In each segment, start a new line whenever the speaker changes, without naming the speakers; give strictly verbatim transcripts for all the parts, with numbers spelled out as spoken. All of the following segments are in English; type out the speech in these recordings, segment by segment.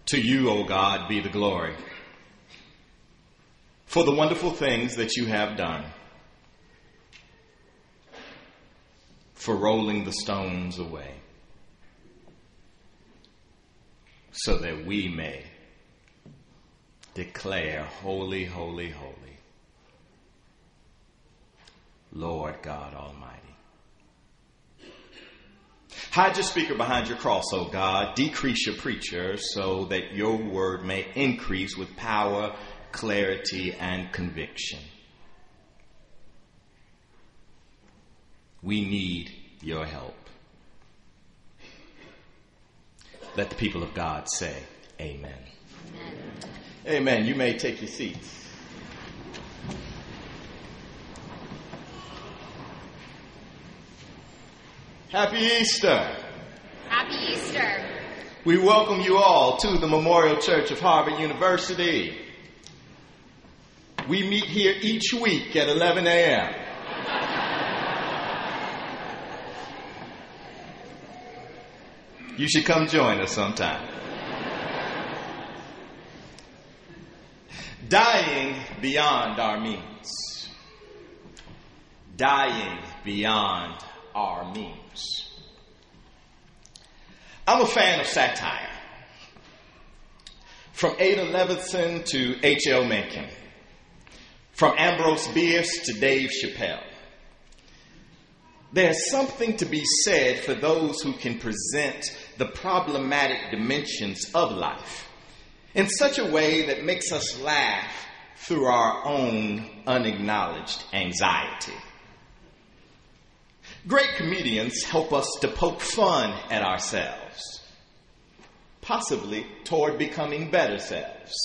To you, O God, be the glory for the wonderful things that you have done, for rolling the stones away, so that we may declare, holy, holy, holy, Lord God Almighty. Hide your speaker behind your cross, O God. Decrease your preacher so that your word may increase with power, clarity, and conviction. We need your help. Let the people of God say, amen. Amen. Amen. You may take your seats. Happy Easter.
Happy Easter.
We welcome you all to the Memorial Church of Harvard University. We meet here each week at eleven a.m. You should come join us sometime. Dying beyond our means. Dying beyond our means. I'm a fan of satire. From Ada Levinson to H L Mencken. From Ambrose Bierce to Dave Chappelle. There's something to be said for those who can present the problematic dimensions of life in such a way that makes us laugh through our own unacknowledged anxiety. Great comedians help us to poke fun at ourselves, possibly toward becoming better selves.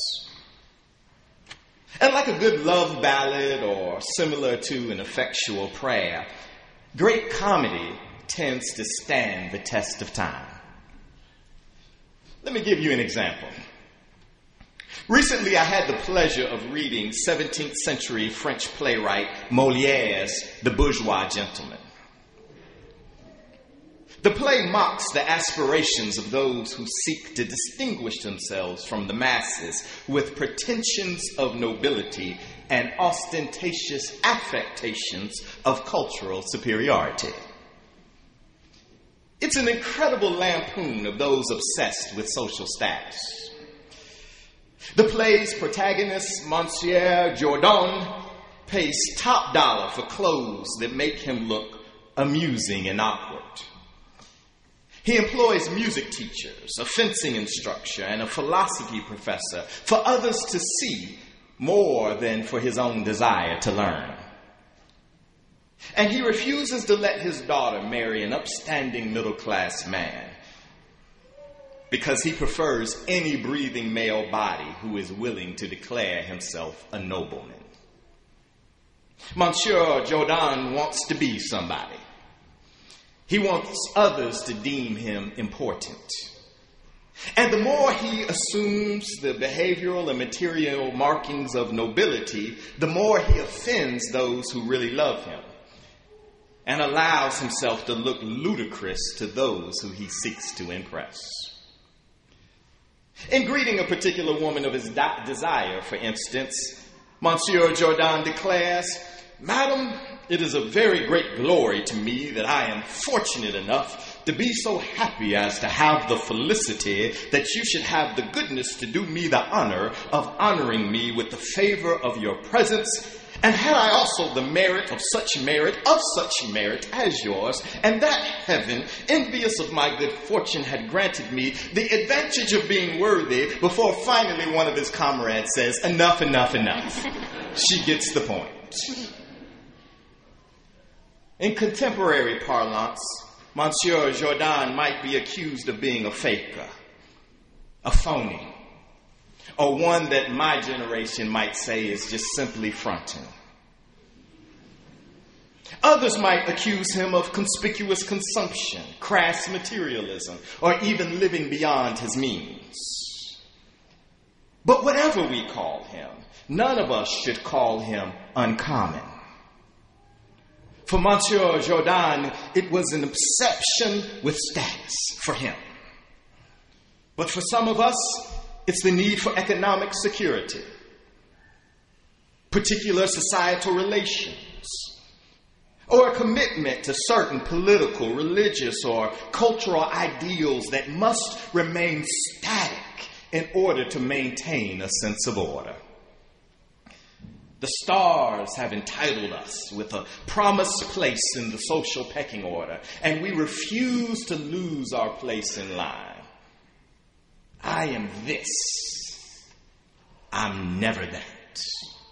And like a good love ballad or similar to an effectual prayer, great comedy tends to stand the test of time. Let me give you an example. Recently, I had the pleasure of reading seventeenth century French playwright Molière's The Bourgeois Gentleman. The play mocks the aspirations of those who seek to distinguish themselves from the masses with pretensions of nobility and ostentatious affectations of cultural superiority. It's an incredible lampoon of those obsessed with social status. The play's protagonist, Monsieur Jourdan, pays top dollar for clothes that make him look amusing and awkward. He employs music teachers, a fencing instructor, and a philosophy professor for others to see more than for his own desire to learn. And he refuses to let his daughter marry an upstanding middle-class man because he prefers any breathing male body who is willing to declare himself a nobleman. Monsieur Jourdan wants to be somebody. He wants others to deem him important. And the more he assumes the behavioral and material markings of nobility, the more he offends those who really love him and allows himself to look ludicrous to those who he seeks to impress. In greeting a particular woman of his de- desire, for instance, Monsieur Jourdan declares, "Madam, it is a very great glory to me that I am fortunate enough to be so happy as to have the felicity that you should have the goodness to do me the honor of honoring me with the favor of your presence. And had I also the merit of such merit, of such merit as yours, and that heaven, envious of my good fortune, had granted me the advantage of being worthy," before finally one of his comrades says, "Enough, enough, enough." She gets the point. In contemporary parlance, Monsieur Jourdan might be accused of being a faker, a phony, or one that my generation might say is just simply fronting. Others might accuse him of conspicuous consumption, crass materialism, or even living beyond his means. But whatever we call him, none of us should call him uncommon. For Monsieur Jourdan, it was an obsession with status for him. But for some of us, It's the need for economic security, particular societal relations, or a commitment to certain political, religious, or cultural ideals that must remain static in order to maintain a sense of order. The stars have entitled us with a promised place in the social pecking order, and we refuse to lose our place in line. I am this. I'm never that.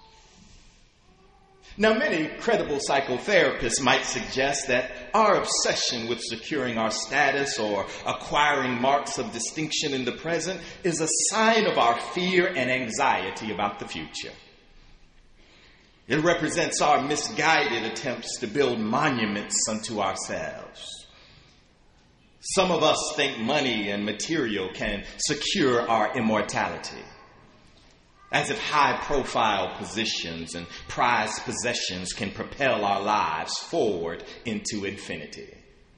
Now, many credible psychotherapists might suggest that our obsession with securing our status or acquiring marks of distinction in the present is a sign of our fear and anxiety about the future. It represents our misguided attempts to build monuments unto ourselves. Some of us think money and material can secure our immortality, as if high-profile positions and prized possessions can propel our lives forward into infinity.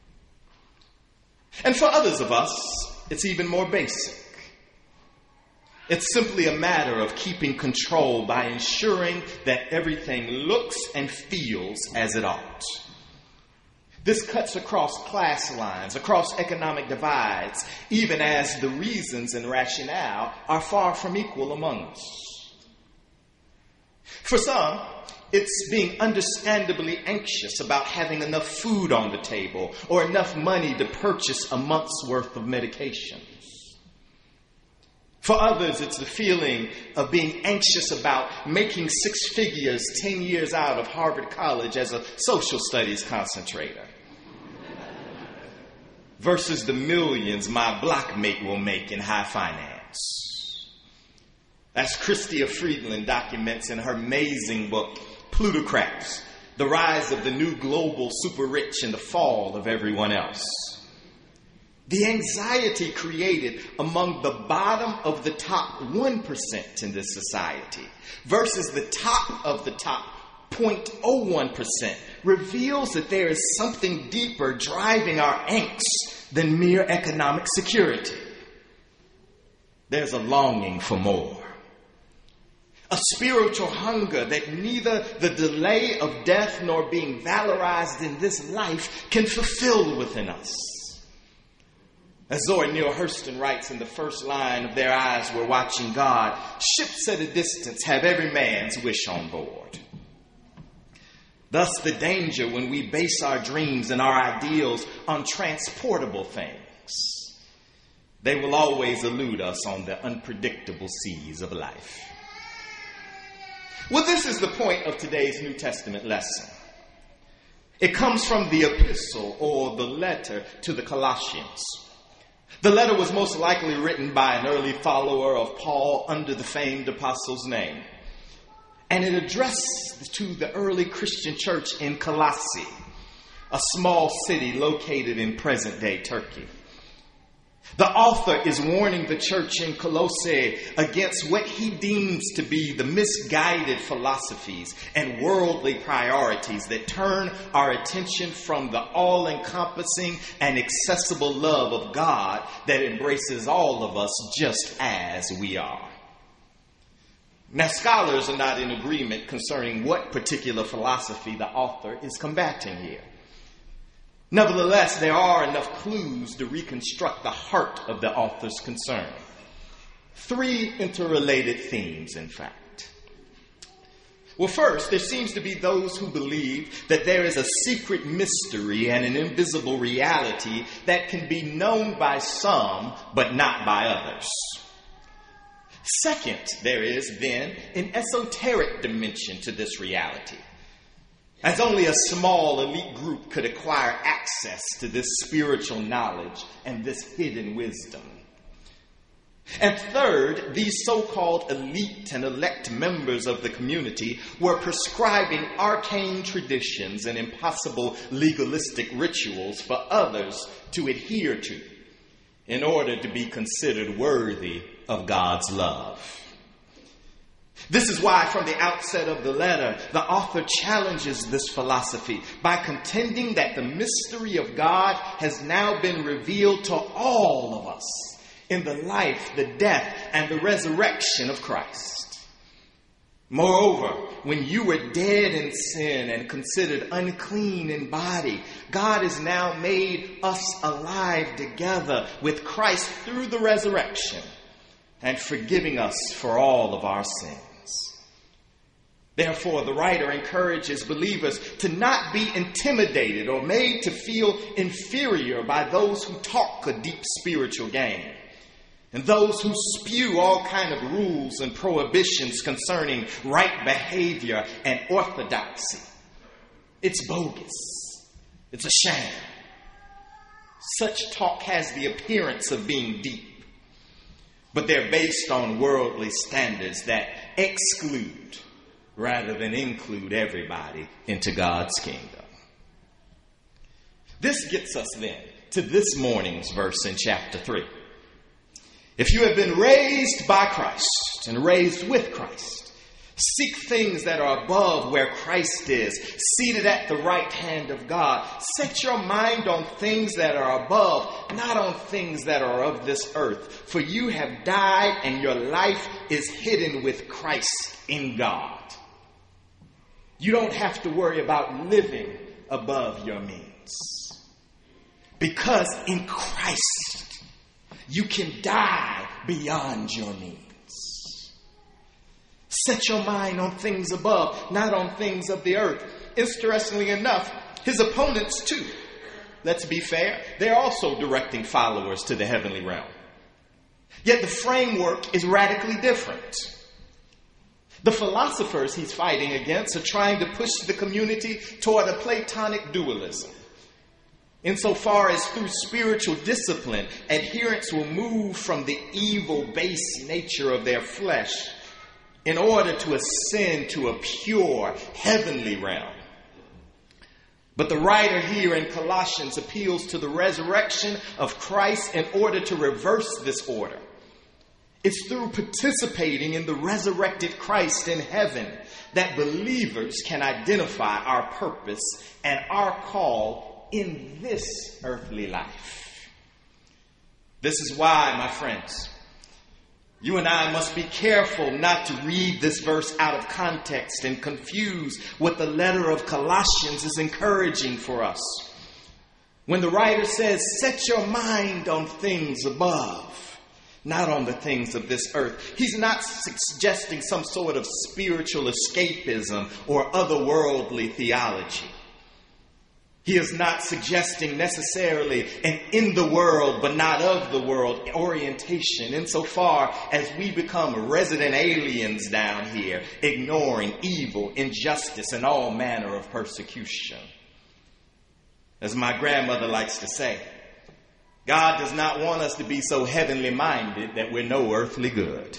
And for others of us, it's even more basic. It's simply a matter of keeping control by ensuring that everything looks and feels as it ought. This cuts across class lines, across economic divides, even as the reasons and rationale are far from equal among us. For some, it's being understandably anxious about having enough food on the table or enough money to purchase a month's worth of medications. For others, it's the feeling of being anxious about making six figures ten years out of Harvard College as a social studies concentrator versus the millions my blockmate will make in high finance. As Chrystia Friedland documents in her amazing book, Plutocrats, The Rise of the New Global Super Rich and the Fall of Everyone Else. The anxiety created among the bottom of the top one percent in this society versus the top of the top zero point zero one percent reveals that there is something deeper driving our angst than mere economic security. There's a longing for more. A spiritual hunger that neither the delay of death nor being valorized in this life can fulfill within us. As Zora Neale Hurston writes in the first line of Their Eyes Were Watching God, ships at a distance have every man's wish on board. Thus the danger when we base our dreams and our ideals on transportable things. They will always elude us on the unpredictable seas of life. Well, this is the point of today's New Testament lesson. It comes from the epistle or the letter to the Colossians. The letter was most likely written by an early follower of Paul under the famed apostle's name. And it addressed to the early Christian church in Colossae, a small city located in present-day Turkey. The author is warning the church in Colossae against what he deems to be the misguided philosophies and worldly priorities that turn our attention from the all-encompassing and accessible love of God that embraces all of us just as we are. Now, scholars are not in agreement concerning what particular philosophy the author is combating here. Nevertheless, there are enough clues to reconstruct the heart of the author's concern. Three interrelated themes, in fact. Well, first, there seems to be those who believe that there is a secret mystery and an invisible reality that can be known by some, but not by others. Second, there is then an esoteric dimension to this reality, as only a small elite group could acquire access to this spiritual knowledge and this hidden wisdom. And third, these so-called elite and elect members of the community were prescribing arcane traditions and impossible legalistic rituals for others to adhere to in order to be considered worthy of God's love. This is why from the outset of the letter, the author challenges this philosophy by contending that the mystery of God has now been revealed to all of us, in the life, the death, and the resurrection of Christ. Moreover, when you were dead in sin and considered unclean in body, God has now made us alive together with Christ through the resurrection and forgiving us for all of our sins. Therefore, the writer encourages believers to not be intimidated or made to feel inferior by those who talk a deep spiritual game and those who spew all kind of rules and prohibitions concerning right behavior and orthodoxy. It's bogus. It's a sham. Such talk has the appearance of being deep, but they're based on worldly standards that exclude rather than include everybody into God's kingdom. This gets us then to this morning's verse in chapter three. If you have been raised by Christ and raised with Christ, seek things that are above where Christ is, seated at the right hand of God. Set your mind on things that are above, not on things that are of this earth. For you have died and your life is hidden with Christ in God. You don't have to worry about living above your means. Because in Christ, you can die beyond your means. Set your mind on things above, not on things of the earth. Interestingly enough, his opponents too, let's be fair, they're also directing followers to the heavenly realm. Yet the framework is radically different. The philosophers he's fighting against are trying to push the community toward a Platonic dualism. Insofar as through spiritual discipline, adherents will move from the evil base nature of their flesh in order to ascend to a pure heavenly realm. But the writer here in Colossians appeals to the resurrection of Christ in order to reverse this order. It's through participating in the resurrected Christ in heaven that believers can identify our purpose and our call in this earthly life. This is why, my friends, you and I must be careful not to read this verse out of context and confuse what the letter of Colossians is encouraging for us. When the writer says, set your mind on things above, not on the things of this earth, he's not suggesting some sort of spiritual escapism or otherworldly theology. He is not suggesting necessarily an in the world but not of the world orientation insofar as we become resident aliens down here, ignoring evil, injustice, and all manner of persecution. As my grandmother likes to say, God does not want us to be so heavenly minded that we're no earthly good.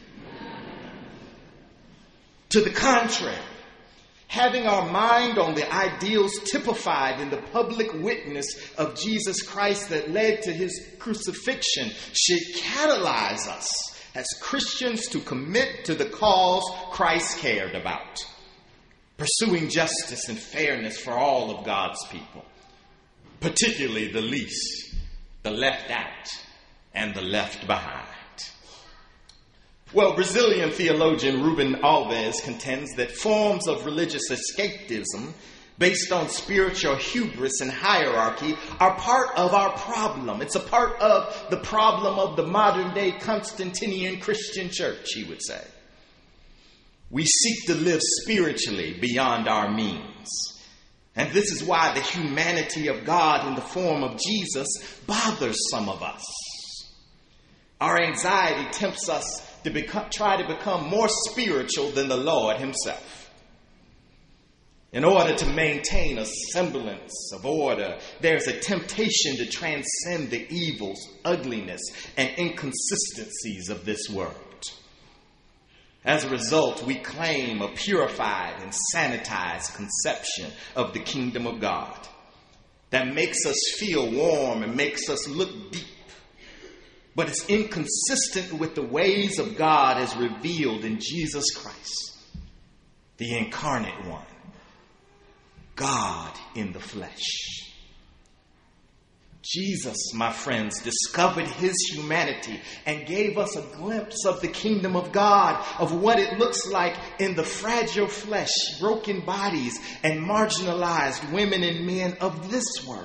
To the contrary, having our mind on the ideals typified in the public witness of Jesus Christ that led to his crucifixion should catalyze us as Christians to commit to the cause Christ cared about, pursuing justice and fairness for all of God's people, particularly the least, the left out, and the left behind. Well, Brazilian theologian Ruben Alves contends that forms of religious escapism based on spiritual hubris and hierarchy are part of our problem. It's a part of the problem of the modern-day Constantinian Christian church, he would say. We seek to live spiritually beyond our means. And this is why the humanity of God in the form of Jesus bothers some of us. Our anxiety tempts us to become, try to become more spiritual than the Lord himself. In order to maintain a semblance of order, there's a temptation to transcend the evils, ugliness, and inconsistencies of this world. As a result, we claim a purified and sanitized conception of the kingdom of God that makes us feel warm and makes us look deep. But it's inconsistent with the ways of God as revealed in Jesus Christ, the incarnate one, God in the flesh. Jesus, my friends, discovered his humanity and gave us a glimpse of the kingdom of God, of what it looks like in the fragile flesh, broken bodies, and marginalized women and men of this world,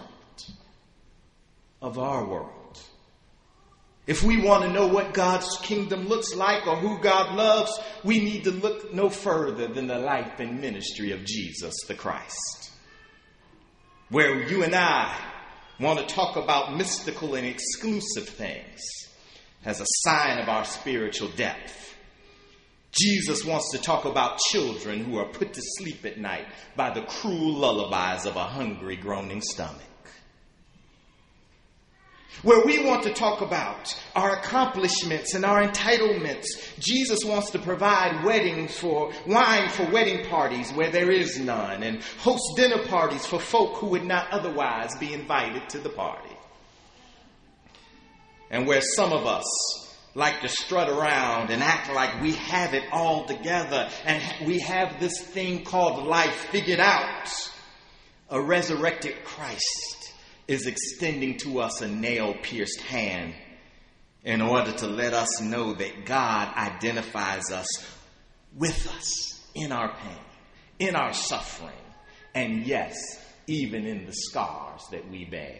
of our world. If we want to know what God's kingdom looks like or who God loves, we need to look no further than the life and ministry of Jesus the Christ. Where you and I want to talk about mystical and exclusive things as a sign of our spiritual depth, Jesus wants to talk about children who are put to sleep at night by the cruel lullabies of a hungry, groaning stomach. Where we want to talk about our accomplishments and our entitlements, Jesus wants to provide weddings for wine for wedding parties where there is none, and host dinner parties for folk who would not otherwise be invited to the party. And where some of us like to strut around and act like we have it all together and we have this thing called life figured out, a resurrected Christ is extending to us a nail-pierced hand in order to let us know that God identifies us with us in our pain, in our suffering, and yes, even in the scars that we bear.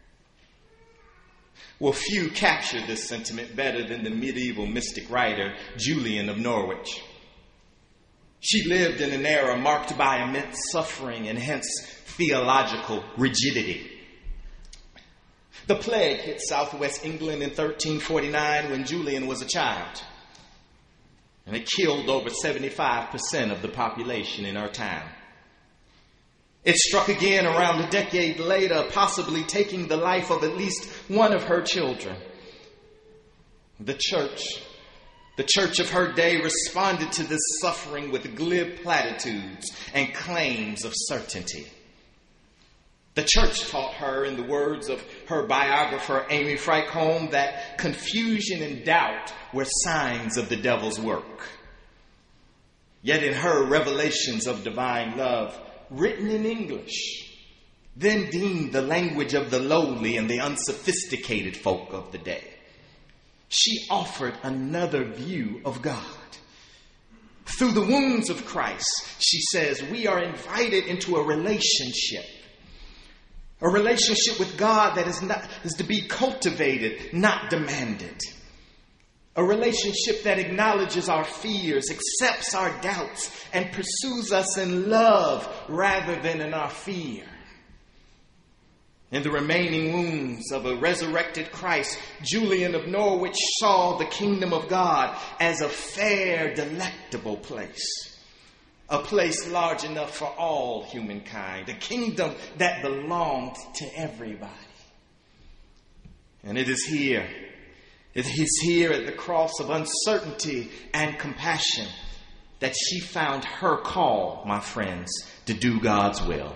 Well, few capture this sentiment better than the medieval mystic writer Julian of Norwich. She lived in an era marked by immense suffering and hence theological rigidity. The plague hit southwest England in thirteen forty-nine when Julian was a child, and it killed over seventy-five percent of the population in her town. It struck again around a decade later, possibly taking the life of at least one of her children. The church, the church of her day responded to this suffering with glib platitudes and claims of certainty. The church taught her, in the words of her biographer, Amy Frykholm, that confusion and doubt were signs of the devil's work. Yet in her revelations of divine love, written in English, then deemed the language of the lowly and the unsophisticated folk of the day, she offered another view of God. Through the wounds of Christ, she says, we are invited into a relationship. A relationship with God that is not is to be cultivated, not demanded. A relationship that acknowledges our fears, accepts our doubts, and pursues us in love rather than in our fear. In the remaining wounds of a resurrected Christ, Julian of Norwich saw the kingdom of God as a fair, delectable place. A place large enough for all humankind. A kingdom that belonged to everybody. And it is here, it is here at the cross of uncertainty and compassion that she found her call, my friends, to do God's will.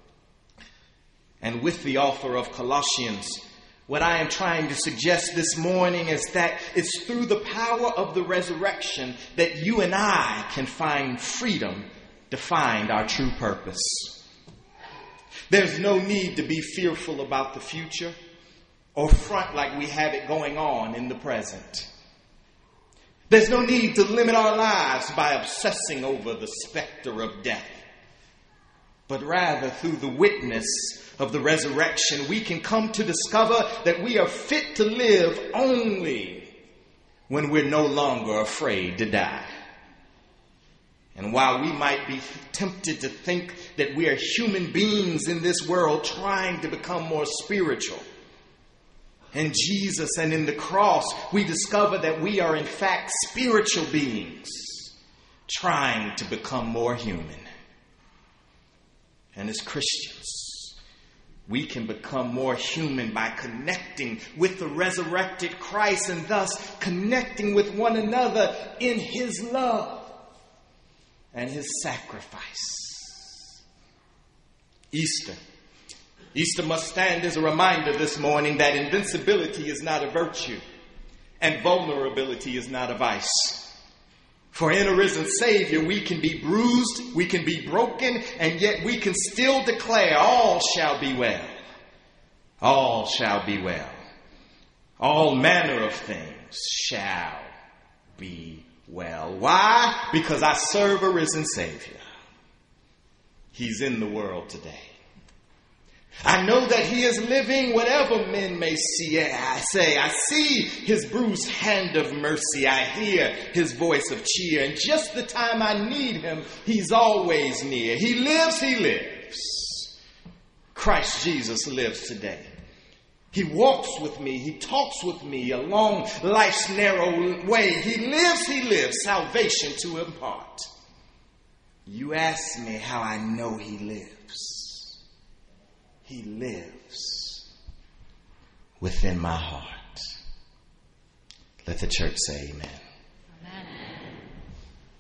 And with the author of Colossians, what I am trying to suggest this morning is that it's through the power of the resurrection that you and I can find freedom to find our true purpose. There's no need to be fearful about the future or front like we have it going on in the present. There's no need to limit our lives by obsessing over the specter of death. But rather, through the witness of the resurrection, we can come to discover that we are fit to live only when we're no longer afraid to die. And while we might be tempted to think that we are human beings in this world trying to become more spiritual, in Jesus and in the cross, we discover that we are in fact spiritual beings trying to become more human. And as Christians, we can become more human by connecting with the resurrected Christ and thus connecting with one another in his love and his sacrifice. Easter. Easter must stand as a reminder this morning that invincibility is not a virtue and vulnerability is not a vice. For in a risen Savior, we can be bruised, we can be broken, and yet we can still declare all shall be well. all shall be well. All manner of things shall be well. Why? Because I serve a risen Savior. He's in the world today. I know that he is living, whatever men may see. I say, I see his bruised hand of mercy. I hear his voice of cheer. And just the time I need him, he's always near. He lives, he lives. Christ Jesus lives today. He walks with me. He talks with me along life's narrow way. He lives, he lives, salvation to impart. You ask me how I know he lives. He lives within my heart. Let the church say amen.
Amen.